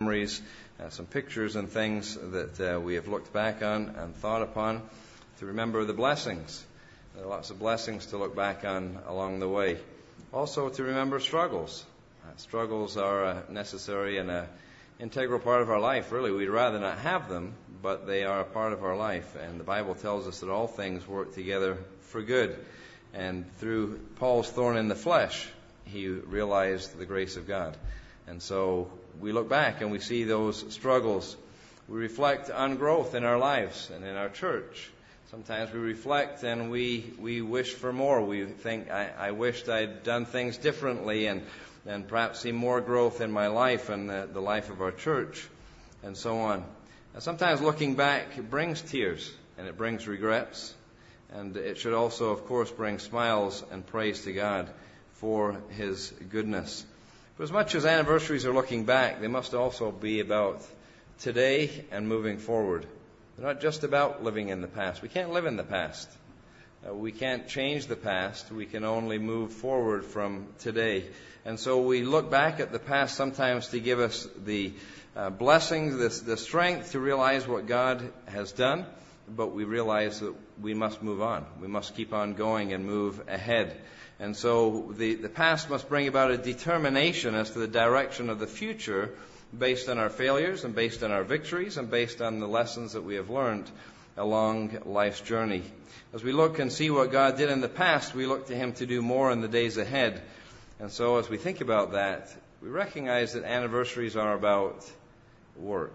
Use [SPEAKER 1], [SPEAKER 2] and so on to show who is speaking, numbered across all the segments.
[SPEAKER 1] memories, some pictures and things that we have looked back on and thought upon, to remember the blessings. There are lots of blessings to look back on along the way. Also to remember struggles. Struggles are necessary and an integral part of our life. Really, we'd rather not have them, but they are a part of our life. And the Bible tells us that all things work together for good. And through Paul's thorn in the flesh, he realized the grace of God. And so we look back and we see those struggles. We reflect on growth in our lives and in our church. Sometimes we reflect and we wish for more. We think, I wished I'd done things differently and perhaps see more growth in my life and the life of our church and so on. And sometimes looking back brings tears and it brings regrets. And it should also, of course, bring smiles and praise to God for His goodness. But as much as anniversaries are looking back, they must also be about today and moving forward. They're not just about living in the past. We can't live in the past. We can't change the past. We can only move forward from today. And so we look back at the past sometimes to give us the blessings, the strength to realize what God has done. But we realize that we must move on. We must keep on going and move ahead. And so the past must bring about a determination as to the direction of the future based on our failures and based on our victories and based on the lessons that we have learned along life's journey. As we look and see what God did in the past, we look to Him to do more in the days ahead. And so as we think about that, we recognize that anniversaries are about work.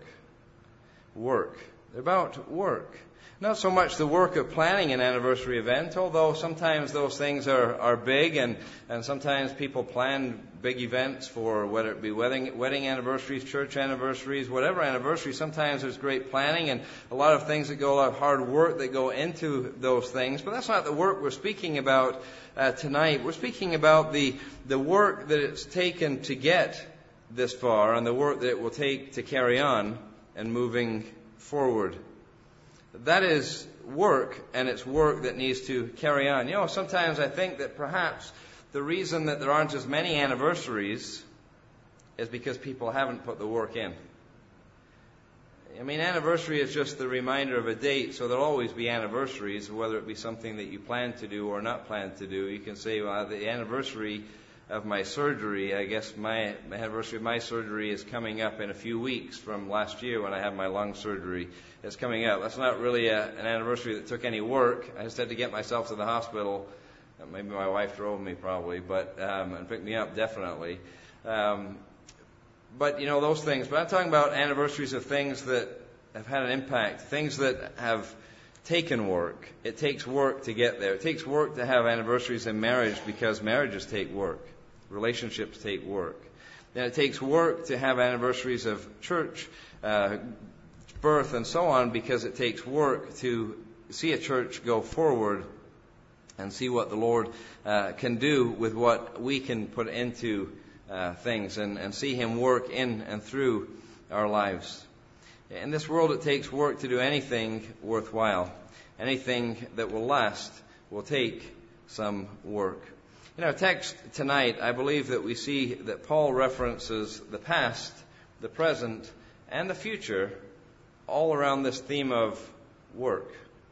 [SPEAKER 1] Work. They're about work. Not so much the work of planning an anniversary event, although sometimes those things are big, and sometimes people plan big events for whether it be wedding anniversaries, church anniversaries, whatever anniversary. Sometimes there's great planning and a lot of things that go, a lot of hard work that go into those things. But that's not the work we're speaking about tonight. We're speaking about the work that it's taken to get this far and the work that it will take to carry on and moving forward. That is work, and it's work that needs to carry on. You know, sometimes I think that perhaps the reason that there aren't as many anniversaries is because people haven't put the work in. I mean, anniversary is just the reminder of a date, so there'll always be anniversaries, whether it be something that you plan to do or not plan to do. You can say, well, the anniversary of my surgery, I guess my anniversary of my surgery is coming up in a few weeks from last year when I had my lung surgery. It's coming up. That's not really an anniversary that took any work. I just had to get myself to the hospital. Maybe my wife drove me probably, but and picked me up definitely. But, you know, those things. But I'm talking about anniversaries of things that have had an impact, things that have taken work. It takes work to get there. It takes work to have anniversaries in marriage because marriages take work. Relationships take work. Then it takes work to have anniversaries of church, birth, and so on, because it takes work to see a church go forward and see what the Lord can do with what we can put into things and see Him work in and through our lives. In this world, it takes work to do anything worthwhile. Anything that will last will take some work. In our text tonight, I believe that we see that Paul references the past, the present, and the future all around this theme of work.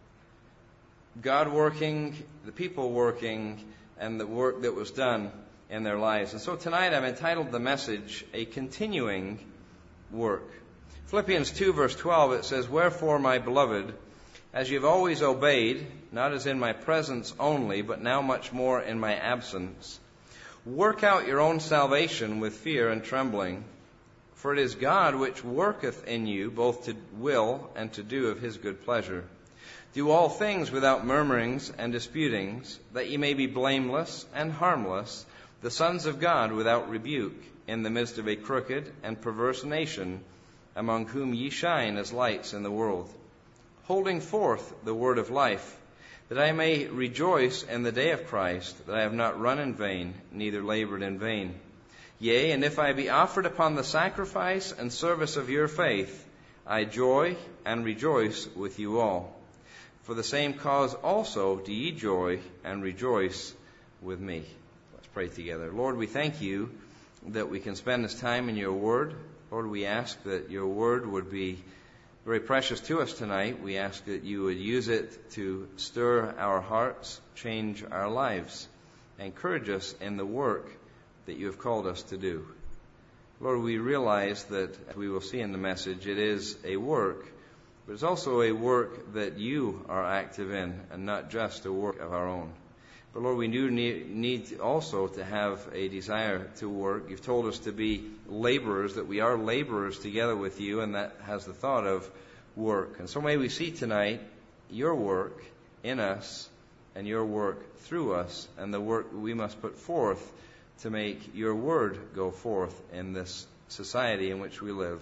[SPEAKER 1] God working, the people working, and the work that was done in their lives. And so tonight I've entitled the message, A Continuing Work. Philippians 2 verse 12, it says, "Wherefore, my beloved, as you have always obeyed, not as in my presence only, but now much more in my absence, work out your own salvation with fear and trembling. For it is God which worketh in you both to will and to do of His good pleasure. Do all things without murmurings and disputings, that ye may be blameless and harmless, the sons of God without rebuke, in the midst of a crooked and perverse nation, among whom ye shine as lights in the world, holding forth the word of life, that I may rejoice in the day of Christ, that I have not run in vain, neither labored in vain. Yea, and if I be offered upon the sacrifice and service of your faith, I joy and rejoice with you all. For the same cause also do ye joy and rejoice with me." Let's pray together. Lord, we thank you that we can spend this time in your word. Lord, we ask that your word would be very precious to us tonight. We ask that you would use it to stir our hearts, change our lives, encourage us in the work that you have called us to do. Lord, we realize that, as we will see in the message, it is a work, but it's also a work that you are active in and not just a work of our own. But Lord, we do need also to have a desire to work. You've told us to be laborers, that we are laborers together with you, and that has the thought of work. And so may we see tonight your work in us and your work through us, and the work we must put forth to make your word go forth in this society in which we live,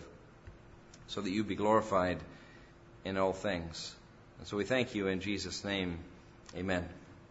[SPEAKER 1] so that you be glorified in all things. And so we thank you in Jesus' name. Amen.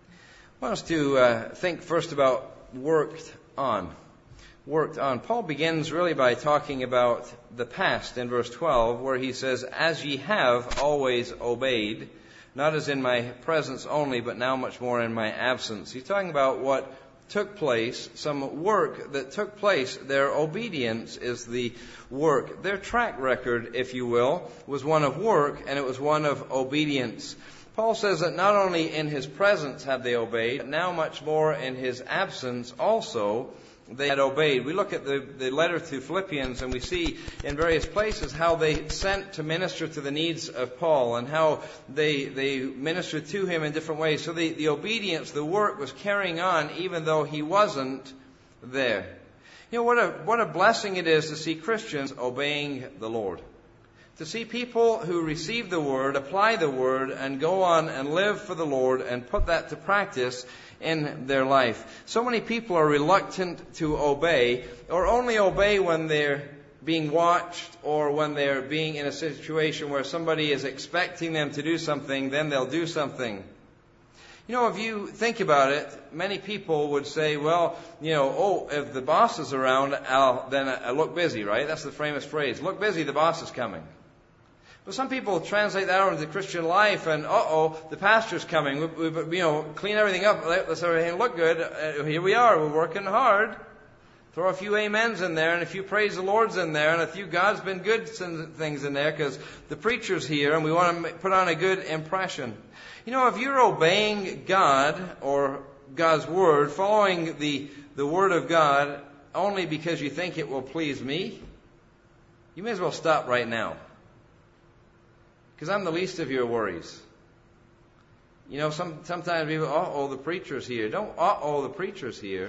[SPEAKER 1] I want us to think first about worked on. Worked on. Paul begins really by talking about the past in verse 12, where he says, "As ye have always obeyed, not as in my presence only, but now much more in my absence." He's talking about what took place, some work that took place. Their obedience is the work. Their track record, if you will, was one of work, and it was one of obedience. Paul says that not only in his presence had they obeyed, but now much more in his absence also they had obeyed. We look at the letter to Philippians, and we see in various places how they sent to minister to the needs of Paul, and how they ministered to him in different ways. So the obedience, the work was carrying on even though he wasn't there. You know, what a blessing it is to see Christians obeying the Lord. To see people who receive the Word, apply the Word, and go on and live for the Lord and put that to practice in their life. So many people are reluctant to obey, or only obey when they're being watched, or when they're being in a situation where somebody is expecting them to do something, then they'll do something. You know, if you think about it, many people would say, well, if the boss is around, then I'll look busy, right? That's the famous phrase. Look busy, the boss is coming. But some people translate that over to the Christian life, and the pastor's coming. We clean everything up, let's everything look good. Here we are, we're working hard. Throw a few amens in there, and a few praise the Lord's in there, and a few God's been good things in there, because the preacher's here, and we want to put on a good impression. You know, if you're obeying God or God's Word, following the Word of God only because you think it will please me, you may as well stop right now. Because I'm the least of your worries. You know, sometimes people, the preacher's here. Don't, the preacher's here.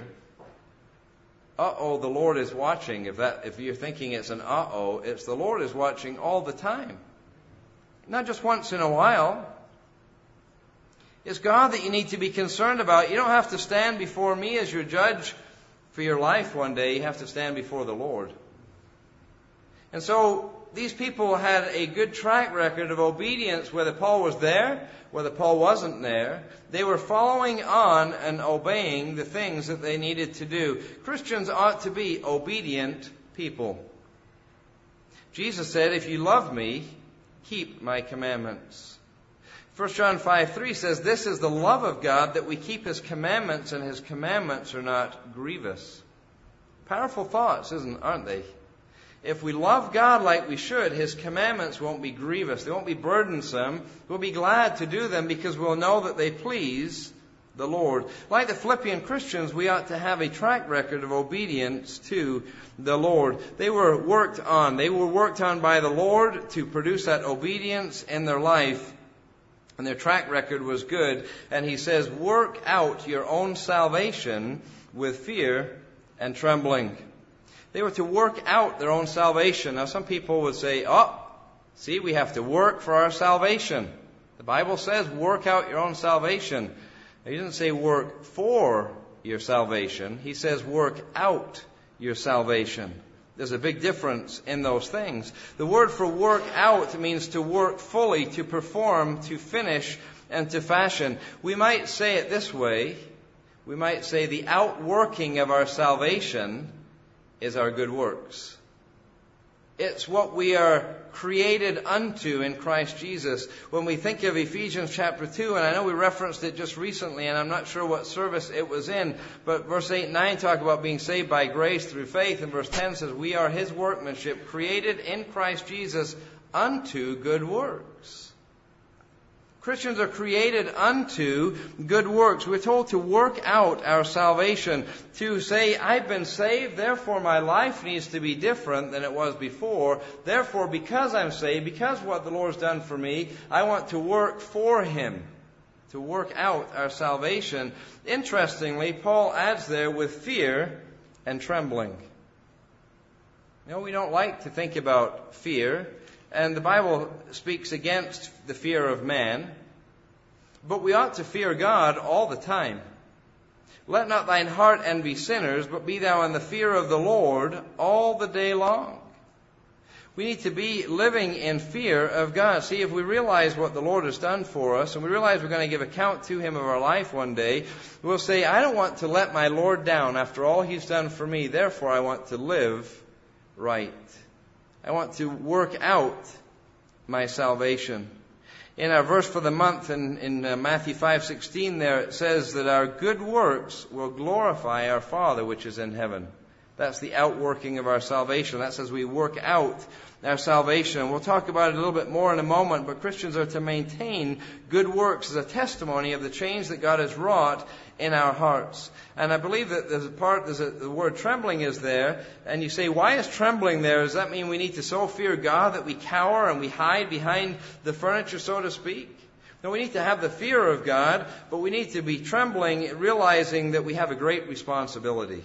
[SPEAKER 1] The Lord is watching. If you're thinking it's an it's the Lord is watching all the time. Not just once in a while. It's God that you need to be concerned about. You don't have to stand before me as your judge for your life one day. You have to stand before the Lord. And so these people had a good track record of obedience, whether Paul was there, whether Paul wasn't there. They were following on and obeying the things that they needed to do. Christians ought to be obedient people. Jesus said, "If you love me, keep my commandments." 1 John 5:3 says, "This is the love of God, that we keep His commandments, and His commandments are not grievous." Powerful thoughts, aren't they? If we love God like we should, His commandments won't be grievous. They won't be burdensome. We'll be glad to do them because we'll know that they please the Lord. Like the Philippian Christians, we ought to have a track record of obedience to the Lord. They were worked on. They were worked on by the Lord to produce that obedience in their life. And their track record was good. And he says, work out your own salvation with fear and trembling. They were to work out their own salvation. Now, some people would say, we have to work for our salvation. The Bible says, work out your own salvation. He doesn't say work for your salvation. He says work out your salvation. There's a big difference in those things. The word for work out means to work fully, to perform, to finish, and to fashion. We might say it this way. We might say the outworking of our salvation is our good works. It's what we are created unto in Christ Jesus. When we think of Ephesians chapter 2, and I know we referenced it just recently, and I'm not sure what service it was in, but verse 8 and 9 talk about being saved by grace through faith, and verse 10 says, we are His workmanship, created in Christ Jesus unto good works. Christians are created unto good works. We're told to work out our salvation, to say, I've been saved, therefore my life needs to be different than it was before. Therefore, because I'm saved, because what the Lord's done for me, I want to work for Him, to work out our salvation. Interestingly, Paul adds there with fear and trembling. You know, we don't like to think about fear. And the Bible speaks against the fear of man. But we ought to fear God all the time. Let not thine heart envy sinners, but be thou in the fear of the Lord all the day long. We need to be living in fear of God. See, if we realize what the Lord has done for us, and we realize we're going to give account to Him of our life one day, we'll say, I don't want to let my Lord down after all He's done for me. Therefore, I want to live right. I want to work out my salvation. In our verse for the month in Matthew 5:16 there, it says that our good works will glorify our Father which is in heaven. That's the outworking of our salvation. That's as we work out our salvation. We'll talk about it a little bit more in a moment, but Christians are to maintain good works as a testimony of the change that God has wrought in our hearts. And I believe that the word trembling is there, and you say, why is trembling there? Does that mean we need to so fear God that we cower and we hide behind the furniture, so to speak? No, we need to have the fear of God, but we need to be trembling, realizing that we have a great responsibility.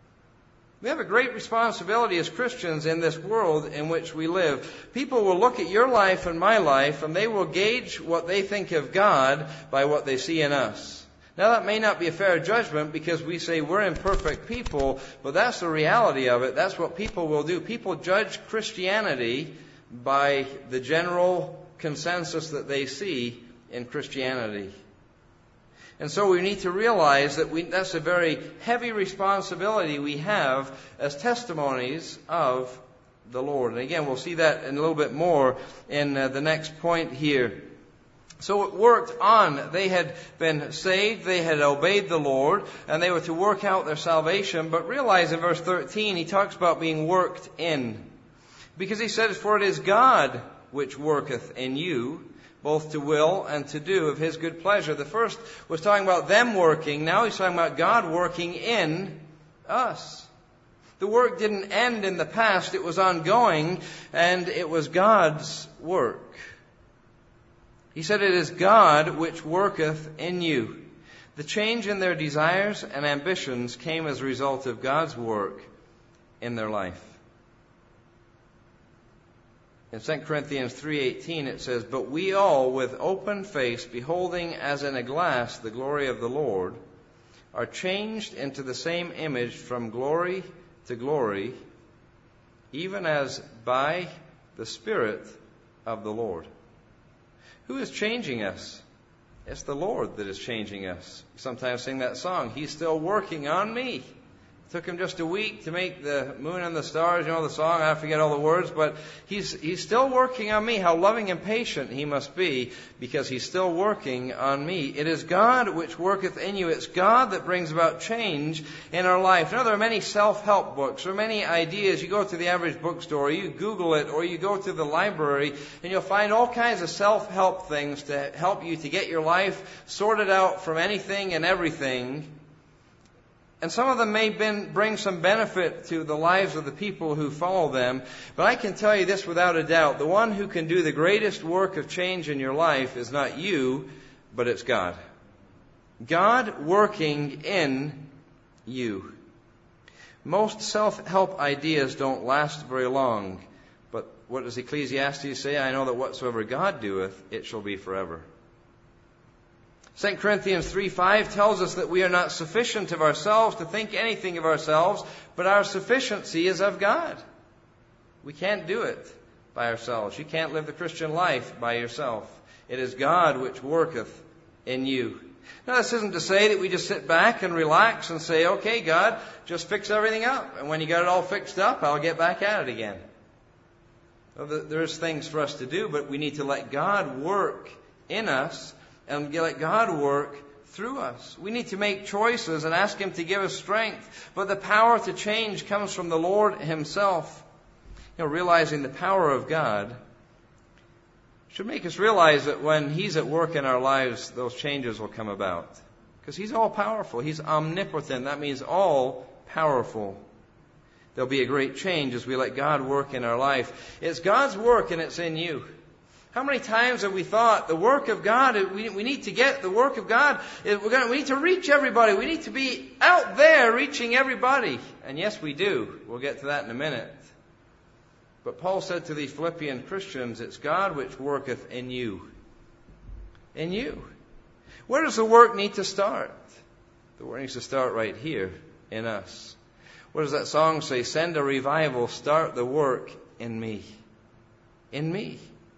[SPEAKER 1] We have a great responsibility as Christians in this world in which we live. People will look at your life and my life, and they will gauge what they think of God by what they see in us. Now, that may not be a fair judgment because we say we're imperfect people, but that's the reality of it. That's what people will do. People judge Christianity by the general consensus that they see in Christianity. And so we need to realize that that's a very heavy responsibility we have as testimonies of the Lord. And again, we'll see that in a little bit more in the next point here. So it worked on. They had been saved, they had obeyed the Lord, and they were to work out their salvation. But realize in verse 13, he talks about being worked in. Because he says, for it is God which worketh in you, both to will and to do of His good pleasure. The first was talking about them working. Now he's talking about God working in us. The work didn't end in the past. It was ongoing, and it was God's work. He said, it is God which worketh in you. The change in their desires and ambitions came as a result of God's work in their life. In 2 Corinthians 3:18 it says, but we all with open face, beholding as in a glass the glory of the Lord, are changed into the same image from glory to glory, even as by the Spirit of the Lord. Who is changing us? It's the Lord that is changing us. We sometimes sing that song, He's still working on me. It took Him just a week to make the moon and the stars, you know the song, I forget all the words, but He's still working on me. How loving and patient He must be, because He's still working on me. It is God which worketh in you. It's God that brings about change in our life. Now, there are many self-help books, or many ideas. You go to the average bookstore, you Google it, or you go to the library, and you'll find all kinds of self-help things to help you to get your life sorted out from anything and everything. And some of them may bring some benefit to the lives of the people who follow them. But I can tell you this without a doubt. The one who can do the greatest work of change in your life is not you, but it's God. God working in you. Most self-help ideas don't last very long. But what does Ecclesiastes say? I know that whatsoever God doeth, it shall be forever. 2 Corinthians 3:5 tells us that we are not sufficient of ourselves to think anything of ourselves, but our sufficiency is of God. We can't do it by ourselves. You can't live the Christian life by yourself. It is God which worketh in you. Now, this isn't to say that we just sit back and relax and say, okay, God, just fix everything up. And when you got it all fixed up, I'll get back at it again. There's things for us to do, but we need to let God work in us and let God work through us. We need to make choices and ask Him to give us strength. But the power to change comes from the Lord Himself. Realizing the power of God should make us realize that when He's at work in our lives, those changes will come about. Because He's all powerful. He's omnipotent. That means all powerful. There'll be a great change as we let God work in our life. It's God's work and it's in you. How many times have we thought the work of God, we need to get the work of God, we need to reach everybody. We need to be out there reaching everybody. And yes, we do. We'll get to that in a minute. But Paul said to these Philippian Christians, it's God which worketh in you. In you. Where does the work need to start? The work needs to start right here in us. What does that song say? Send a revival, start the work in me. In me.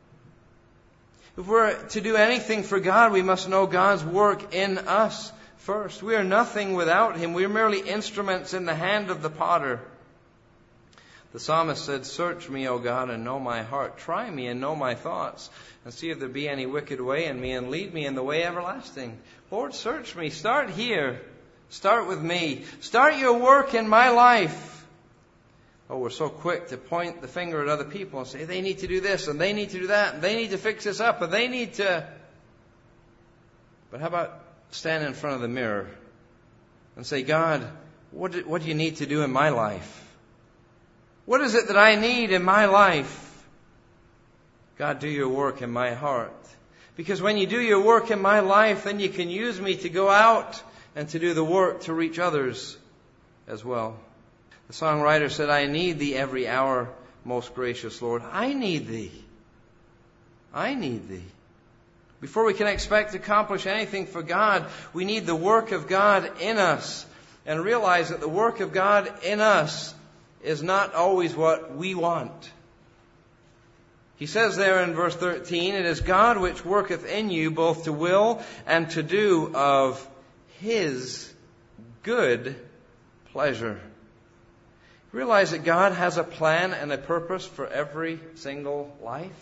[SPEAKER 1] If we're to do anything for God, we must know God's work in us first. We are nothing without Him. We are merely instruments in the hand of the potter. The psalmist said, search me, O God, and know my heart. Try me and know my thoughts, and see if there be any wicked way in me, and lead me in the way everlasting. Lord, search me. Start here. Start with me. Start your work in my life. Oh, we're so quick to point the finger at other people and say, they need to do this, and they need to do that, and they need to fix this up, and they need to... But how about stand in front of the mirror and say, God, what do you need to do in my life? What is it that I need in my life? God, do your work in my heart. Because when you do your work in my life, then you can use me to go out and to do the work to reach others as well. The songwriter said, I need Thee every hour, most gracious Lord. I need Thee. I need Thee. Before we can expect to accomplish anything for God, we need the work of God in us. And realize that the work of God in us is not always what we want. He says there in verse 13, it is God which worketh in you both to will and to do of His good pleasure. Realize that God has a plan and a purpose for every single life.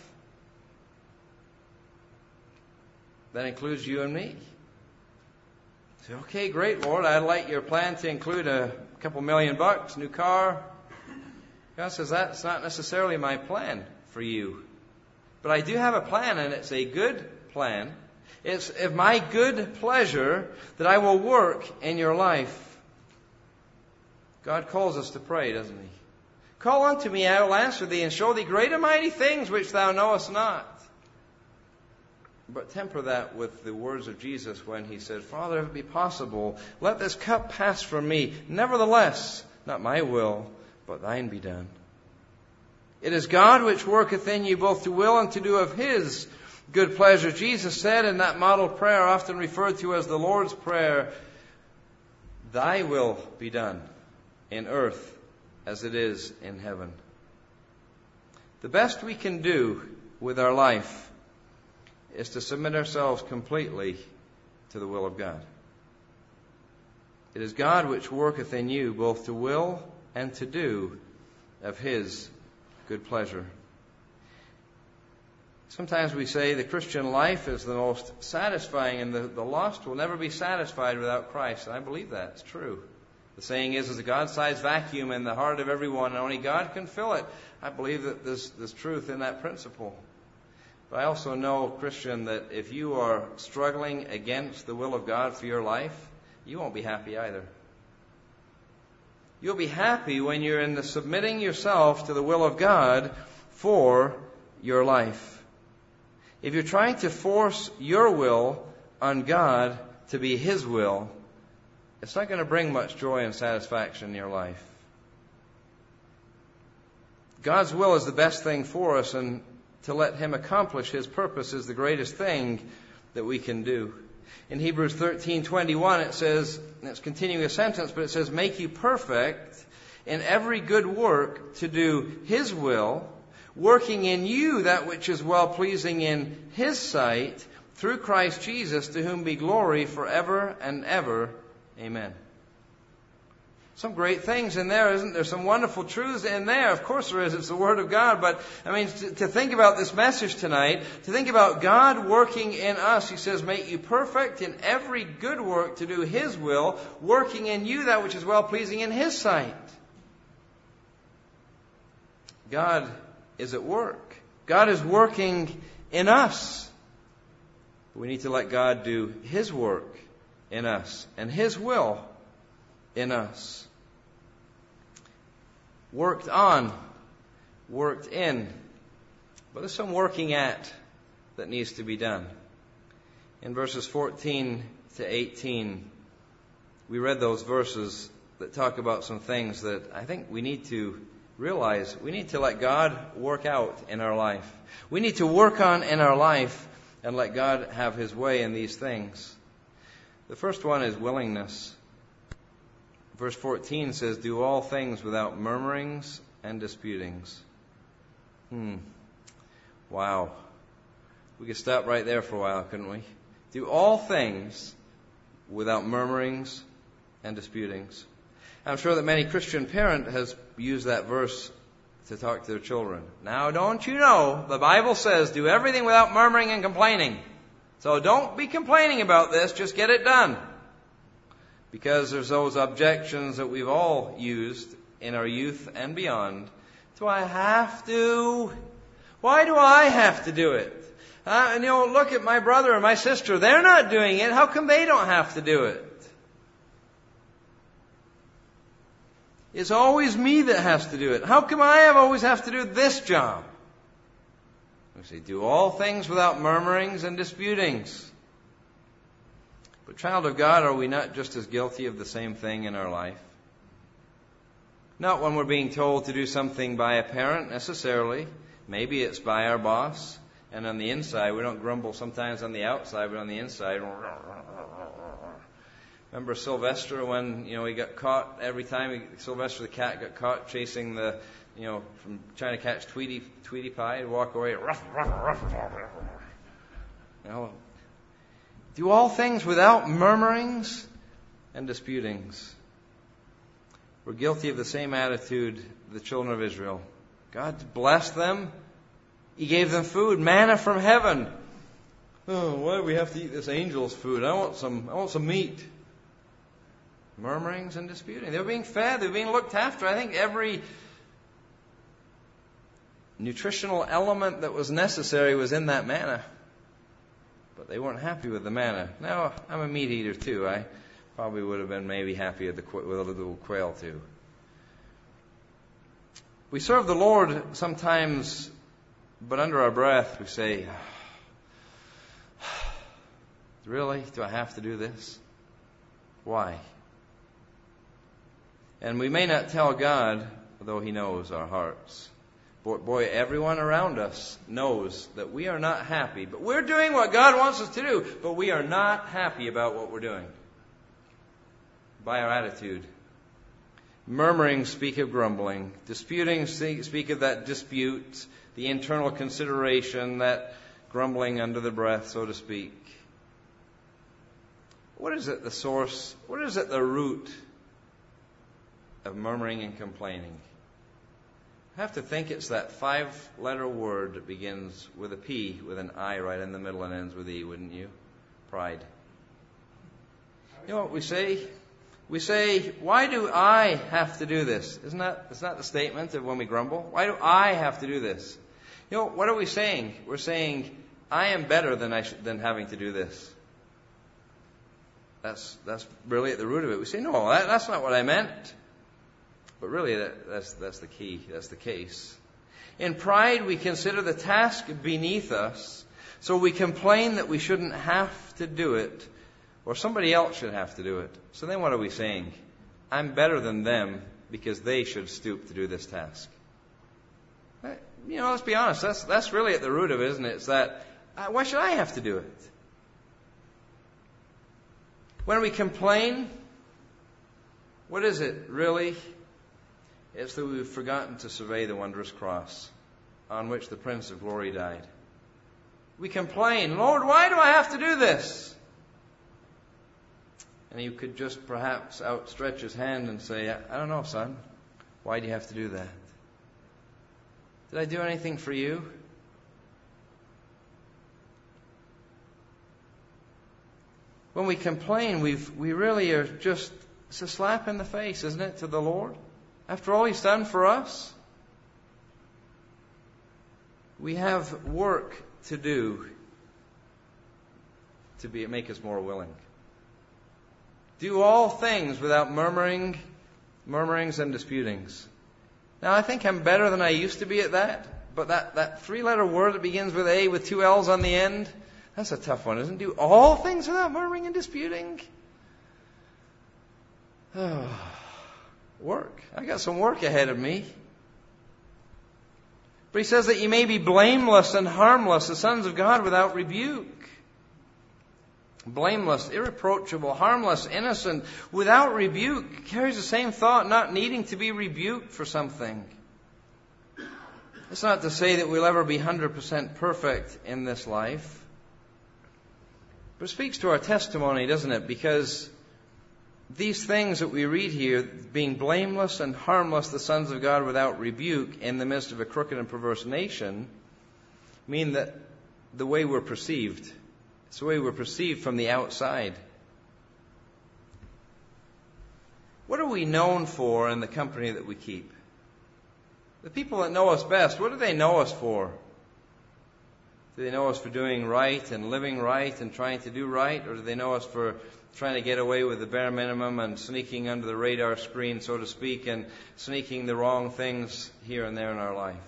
[SPEAKER 1] That includes you and me. Say, okay, great, Lord, I'd like your plan to include a couple $1,000,000, new car. God says, that's not necessarily my plan for you. But I do have a plan, and it's a good plan. It's of my good pleasure that I will work in your life. God calls us to pray, doesn't He? Call unto me, I will answer thee, and show thee great and mighty things which thou knowest not. But temper that with the words of Jesus when He said, Father, if it be possible, let this cup pass from me. Nevertheless, not my will, but thine be done. It is God which worketh in you both to will and to do of His good pleasure. Jesus said in that model prayer, often referred to as the Lord's Prayer, Thy will be done in earth as it is in heaven. The best we can do with our life is to submit ourselves completely to the will of God. It is God which worketh in you both to will and to do of His good pleasure. Sometimes we say the Christian life is the most satisfying, and the lost will never be satisfied without Christ. And I believe that's true. The saying is, there's a God-sized vacuum in the heart of everyone, and only God can fill it. I believe that there's truth in that principle. But I also know, Christian, that if you are struggling against the will of God for your life, you won't be happy either. You'll be happy when you're in the submitting yourself to the will of God for your life. If you're trying to force your will on God to be His will, it's not going to bring much joy and satisfaction in your life. God's will is the best thing for us, and to let Him accomplish His purpose is the greatest thing that we can do. In Hebrews 13:21 it says, and it's continuing a sentence, but it says, make you perfect in every good work to do His will, working in you that which is well-pleasing in His sight, through Christ Jesus, to whom be glory forever and ever. Amen. Some great things in there, isn't there? Some wonderful truths in there. Of course there is. It's the Word of God. But, to think about this message tonight, to think about God working in us. He says, make you perfect in every good work to do His will, working in you that which is well-pleasing in His sight. God is at work. God is working in us. We need to let God do His work in us and His will in us. Worked on, worked in. But there's some working at that needs to be done. In verses 14 to 18, we read those verses that talk about some things that I think we need to realize. We need to let God work out in our life. We need to work on in our life and let God have His way in these things. The first one is willingness. Verse 14 says, do all things without murmurings and disputings. Wow. We could stop right there for a while, couldn't we? Do all things without murmurings and disputings. I'm sure that many Christian parent has used that verse to talk to their children. Now, don't you know, the Bible says, do everything without murmuring and complaining. So don't be complaining about this, just get it done. Because there's those objections that we've all used in our youth and beyond. Do I have to? Why do I have to do it? Look at my brother and my sister. They're not doing it. How come they don't have to do it? It's always me that has to do it. How come I always have to do this job? We say, do all things without murmurings and disputings. But child of God, are we not just as guilty of the same thing in our life? Not when we're being told to do something by a parent necessarily. Maybe it's by our boss. And on the inside, we don't grumble sometimes on the outside, but on the inside. Remember Sylvester when, he got caught every time Sylvester the cat got caught chasing from trying to catch Tweety Pie and walk away. Do all things without murmurings and disputings. We're guilty of the same attitude the children of Israel. God blessed them. He gave them food, manna from heaven. Oh, why do we have to eat this angel's food? I want some meat. Murmurings and disputing. They were being fed. They were being looked after. I think every nutritional element that was necessary was in that manna. But they weren't happy with the manna. Now, I'm a meat eater too. I probably would have been maybe happy with a little quail too. We serve the Lord sometimes, but under our breath we say, really? Do I have to do this? Why? And we may not tell God, though He knows our hearts. Boy, everyone around us knows that we are not happy. But we're doing what God wants us to do. But we are not happy about what we're doing. By our attitude. Murmuring speak of grumbling. Disputing speak of that dispute. The internal consideration, that grumbling under the breath, so to speak. What is at the source? What is at the root of murmuring and complaining? I have to think it's that 5-letter word that begins with a P, with an I right in the middle and ends with E, wouldn't you? Pride. You know what we say? We say, why do I have to do this? Isn't that the statement of when we grumble? Why do I have to do this? What are we saying? We're saying, I am better than having to do this. That's really at the root of it. We say, no, that's not what I meant. But really, that's the key. That's the case. In pride, we consider the task beneath us, so we complain that we shouldn't have to do it, or somebody else should have to do it. So then what are we saying? I'm better than them because they should stoop to do this task. Let's be honest. That's really at the root of it, isn't it? It's that, why should I have to do it? When we complain, what is it really? It's that we've forgotten to survey the wondrous cross on which the Prince of Glory died. We complain, Lord, why do I have to do this? And He could just perhaps outstretch His hand and say, I don't know, son. Why do you have to do that? Did I do anything for you? When we complain, we really are just, it's a slap in the face, isn't it, to the Lord? After all He's done for us, we have work to do to make us more willing. Do all things without murmurings and disputings. Now, I think I'm better than I used to be at that. But that three-letter word that begins with A with two L's on the end, that's a tough one, isn't it? Do all things without murmuring and disputing. Work. I got some work ahead of me. But He says that you may be blameless and harmless, the sons of God without rebuke. Blameless, irreproachable, harmless, innocent, without rebuke, carries the same thought, not needing to be rebuked for something. It's not to say that we'll ever be 100% perfect in this life. But it speaks to our testimony, doesn't it? Because these things that we read here, being blameless and harmless, the sons of God without rebuke in the midst of a crooked and perverse nation, mean that the way we're perceived, it's the way we're perceived from the outside. What are we known for in the company that we keep? The people that know us best, what do they know us for? Do they know us for doing right and living right and trying to do right? Or do they know us for trying to get away with the bare minimum and sneaking under the radar screen, so to speak, and sneaking the wrong things here and there in our life?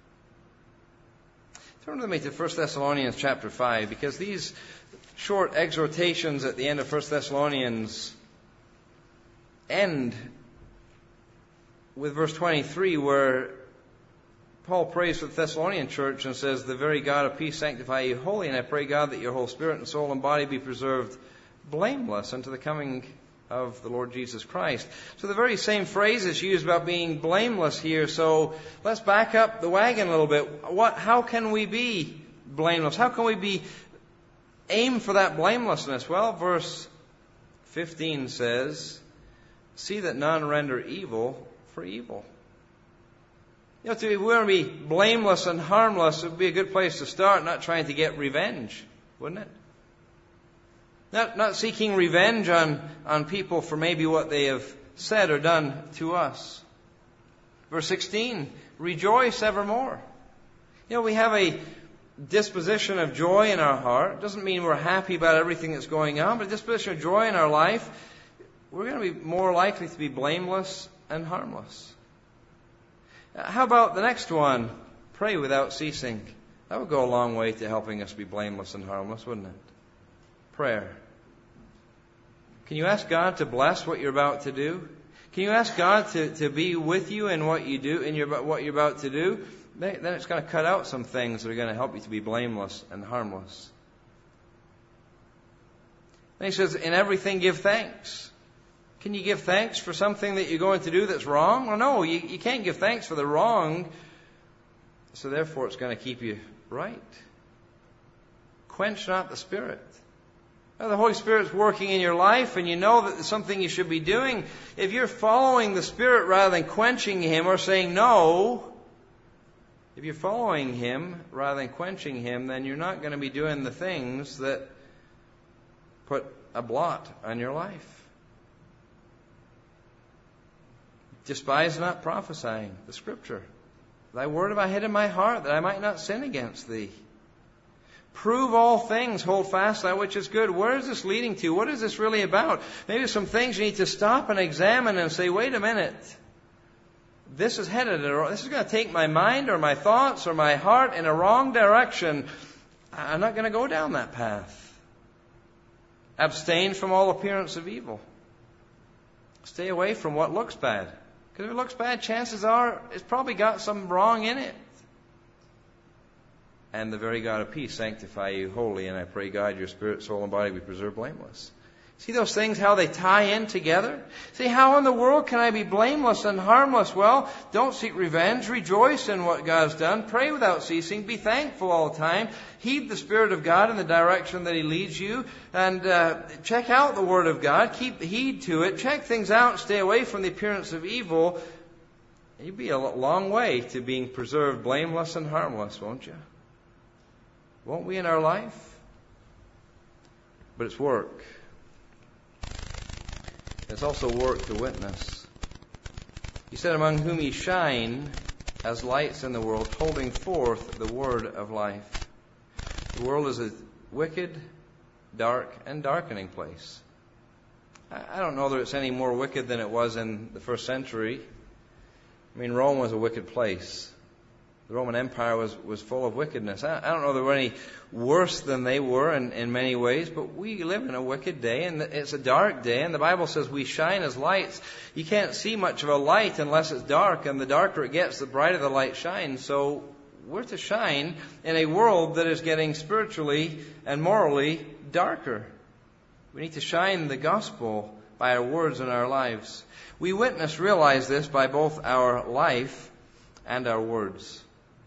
[SPEAKER 1] Turn with me to 1 Thessalonians chapter 5, because these short exhortations at the end of 1 Thessalonians end with verse 23, where Paul prays for the Thessalonian church and says, "The very God of peace sanctify you wholly, and I pray, God, that your whole spirit and soul and body be preserved blameless unto the coming of the Lord Jesus Christ." So the very same phrase is used about being blameless here. So let's back up the wagon a little bit. How can we be blameless? How can we aim for that blamelessness? Well, verse 15 says, "See that none render evil for evil." If we want to be blameless and harmless, it would be a good place to start, not trying to get revenge, wouldn't it? Not seeking revenge on people for maybe what they have said or done to us. Verse 16, "Rejoice evermore." We have a disposition of joy in our heart. It doesn't mean we're happy about everything that's going on, but a disposition of joy in our life. We're going to be more likely to be blameless and harmless. How about the next one? Pray without ceasing. That would go a long way to helping us be blameless and harmless, wouldn't it? Prayer. Can you ask God to bless what you're about to do? Can you ask God to be with you in what you do, what you're about to do? Then it's going to cut out some things that are going to help you to be blameless and harmless. Then he says, "In everything give thanks." Can you give thanks for something that you're going to do that's wrong? Well, no, you can't give thanks for the wrong. So therefore it's going to keep you right. Quench not the Spirit. Now, the Holy Spirit's working in your life and you know that there's something you should be doing. If you're following the Spirit rather than quenching Him or saying no, if you're following Him rather than quenching Him, then you're not going to be doing the things that put a blot on your life. Despise not prophesying, the Scripture. Thy word have I hid in my heart, that I might not sin against thee. Prove all things, hold fast that which is good. Where is this leading to? What is this really about? Maybe some things you need to stop and examine and say, wait a minute. This is this is going to take my mind or my thoughts or my heart in a wrong direction. I'm not going to go down that path. Abstain from all appearance of evil. Stay away from what looks bad. Because if it looks bad, chances are it's probably got some wrong in it. "And the very God of peace sanctify you wholly, and I pray, God, your spirit, soul, and body be preserved blameless." See those things, how they tie in together? See, how in the world can I be blameless and harmless? Well, don't seek revenge. Rejoice in what God's done. Pray without ceasing. Be thankful all the time. Heed the Spirit of God in the direction that He leads you. And check out the Word of God. Keep heed to it. Check things out. Stay away from the appearance of evil. You'll be a long way to being preserved blameless and harmless, won't you? Won't we in our life? But it's work. It's also work to witness. He said, among whom ye shine as lights in the world, holding forth the word of life. The world is a wicked, dark, and darkening place. I don't know that it's any more wicked than it was in the first century. I mean, Rome was a wicked place. The Roman Empire was full of wickedness. I don't know they were any worse than they were in many ways, but we live in a wicked day, and it's a dark day, and the Bible says we shine as lights. You can't see much of a light unless it's dark, and the darker it gets, the brighter the light shines. So we're to shine in a world that is getting spiritually and morally darker. We need to shine the gospel by our words and our lives. We realize this by both our life and our words.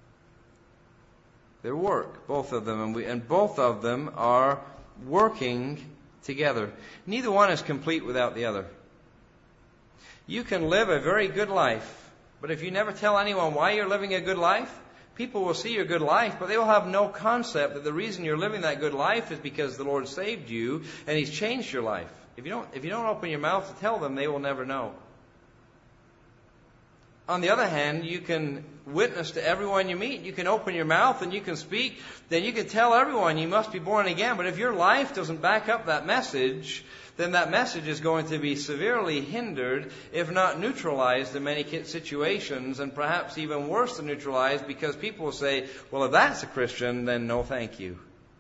[SPEAKER 1] Their work, both of them, and both of them are working together. Neither one is complete without the other. You can live a very good life, but if you never tell anyone why you're living a good life, people will see your good life, but they will have no concept that the reason you're living that good life is because the Lord saved you and He's changed your life. If you don't open your mouth to tell them, they will never know. On the other hand, you can witness to everyone you meet. You can open your mouth and you can speak. Then you can tell everyone you must be born again. But if your life doesn't back up that message, then that message is going to be severely hindered, if not neutralized in many situations, and perhaps even worse than neutralized, because people will say, well, if that's a Christian, then no thank you.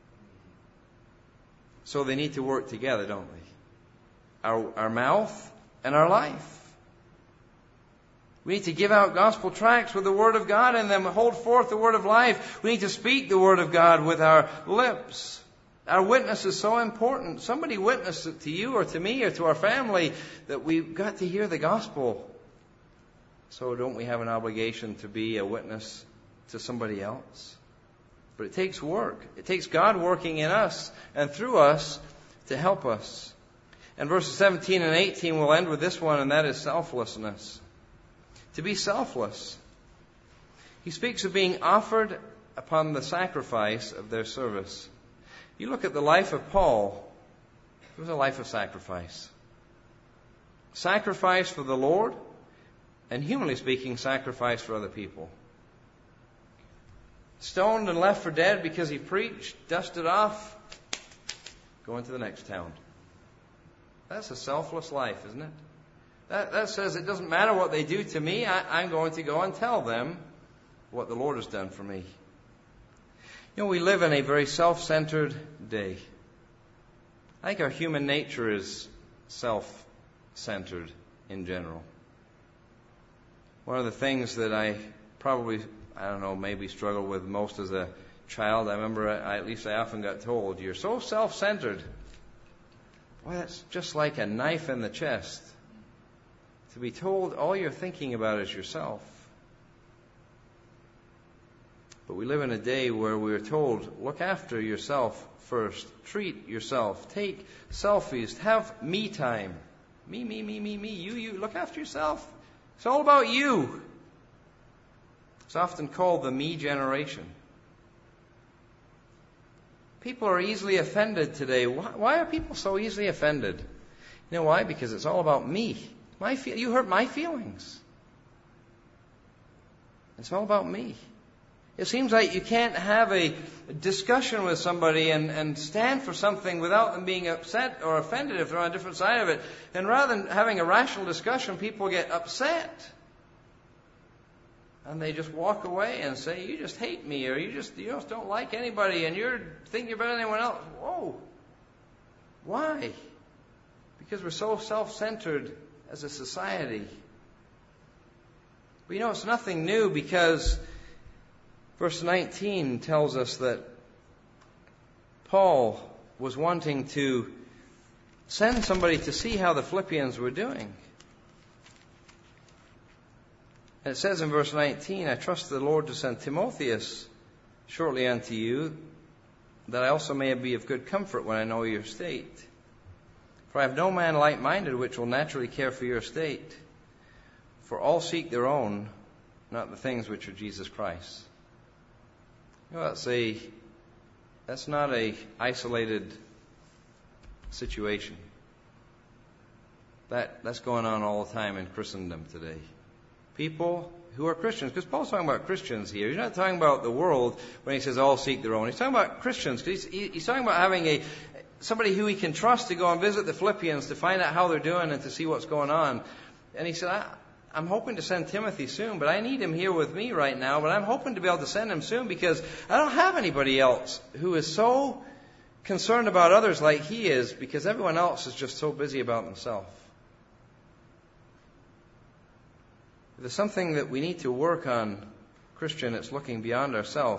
[SPEAKER 1] So they need to work together, don't they? Our mouth and our life. We need to give out gospel tracts with the Word of God and then hold forth the Word of life. We need to speak the Word of God with our lips. Our witness is so important. Somebody witness it to you or to me or to our family that we've got to hear the gospel. So don't we have an obligation to be a witness to somebody else? But it takes work. It takes God working in us and through us to help us. And verses 17 and 18 will end with this one, and that is selflessness. To be selfless. He speaks of being offered upon the sacrifice of their service. You look at the life of Paul, it was a life of sacrifice. Sacrifice for the Lord, and humanly speaking, sacrifice for other people. Stoned and left for dead because he preached, dusted off, going to the next town. That's a selfless life, isn't it? That says it doesn't matter what they do to me, I'm going to go and tell them what the Lord has done for me. You know, we live in a very self-centered day. I think our human nature is self-centered in general. One of the things that I maybe struggled with most as a child, I remember at least I often got told, you're so self-centered. Boy, that's just like a knife in the chest. To be told all you're thinking about is yourself. But we live in a day where we're told, look after yourself first. Treat yourself. Take selfies. Have me time. Me. You. Look after yourself. It's all about you. It's often called the me generation. People are easily offended today. Why are people so easily offended? You know why? Because it's all about me. You hurt my feelings. It's all about me. It seems like you can't have a discussion with somebody and stand for something without them being upset or offended if they're on a different side of it. And rather than having a rational discussion, people get upset. And they just walk away and say, you just hate me, or you just don't like anybody, and you think you're better than anyone else. Whoa. Why? Because we're so self-centered as a society. But it's nothing new, because verse 19 tells us that Paul was wanting to send somebody to see how the Philippians were doing. And it says in verse 19, I trust the Lord to send Timotheus shortly unto you, that I also may be of good comfort when I know your state. For I have no man like-minded which will naturally care for your state. For all seek their own, not the things which are Jesus Christ. You know, that's not a isolated situation. That's going on all the time in Christendom today. People who are Christians, because Paul's talking about Christians here. He's not talking about the world when he says all seek their own. He's talking about Christians, because he's talking about having somebody who he can trust to go and visit the Philippians to find out how they're doing and to see what's going on. And he said, I'm hoping to send Timothy soon, but I need him here with me right now. But I'm hoping to be able to send him soon because I don't have anybody else who is so concerned about others like he is, because everyone else is just so busy about themselves. If there's something that we need to work on, Christian, it's looking beyond ourselves.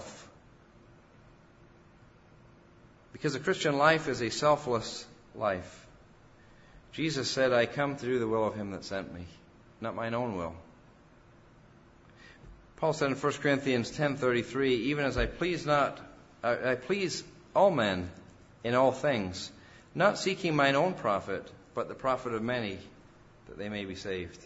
[SPEAKER 1] Because a Christian life is a selfless life. Jesus said, I come to do the will of him that sent me, not mine own will. Paul said in 1 Corinthians 10:33, even as I please all men in all things, not seeking mine own profit, but the profit of many, that they may be saved.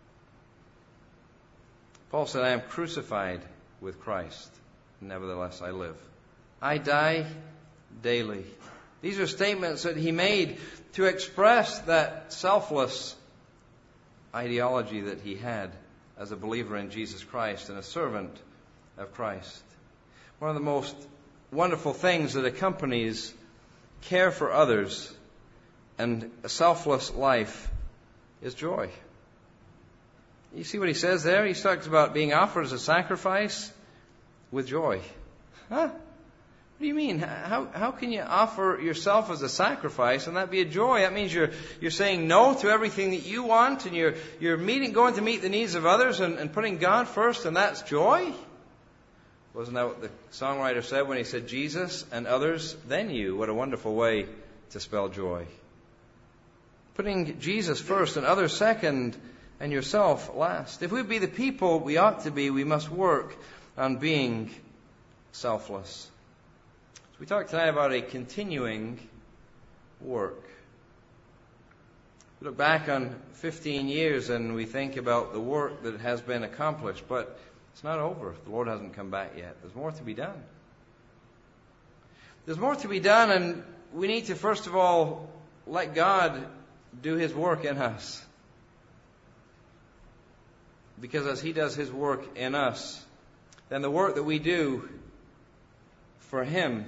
[SPEAKER 1] Paul said, I am crucified with Christ, nevertheless I live. I die daily. These are statements that he made to express that selfless ideology that he had as a believer in Jesus Christ and a servant of Christ. One of the most wonderful things that accompanies care for others and a selfless life is joy. You see what he says there? He talks about being offered as a sacrifice with joy. Huh? What do you mean? How can you offer yourself as a sacrifice and that be a joy? That means you're saying no to everything that you want, and you're going to meet the needs of others and putting God first, and that's joy? Wasn't that what the songwriter said when he said, Jesus and others, then you? What a wonderful way to spell joy. Putting Jesus first and others second and yourself last. If we be the people we ought to be, we must work on being selfless. So we talked tonight about a continuing work. We look back on 15 years and we think about the work that has been accomplished, but it's not over. The Lord hasn't come back yet. There's more to be done. There's more to be done, and we need to first of all let God do his work in us. Because as he does his work in us, then the work that we do for him,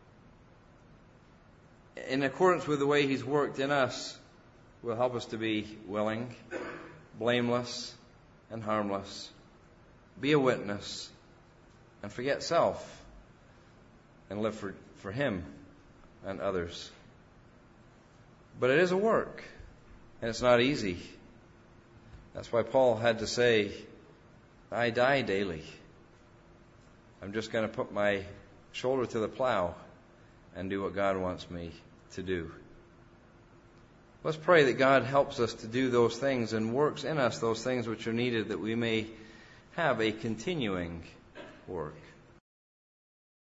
[SPEAKER 1] in accordance with the way he's worked in us, will help us to be willing, blameless, and harmless. Be a witness, and forget self, and live for him and others. But it is a work, and it's not easy. That's why Paul had to say, I die daily. I'm just going to put my shoulder to the plow and do what God wants me to do. Let's pray that God helps us to do those things and works in us those things which are needed, that we may have a continuing work.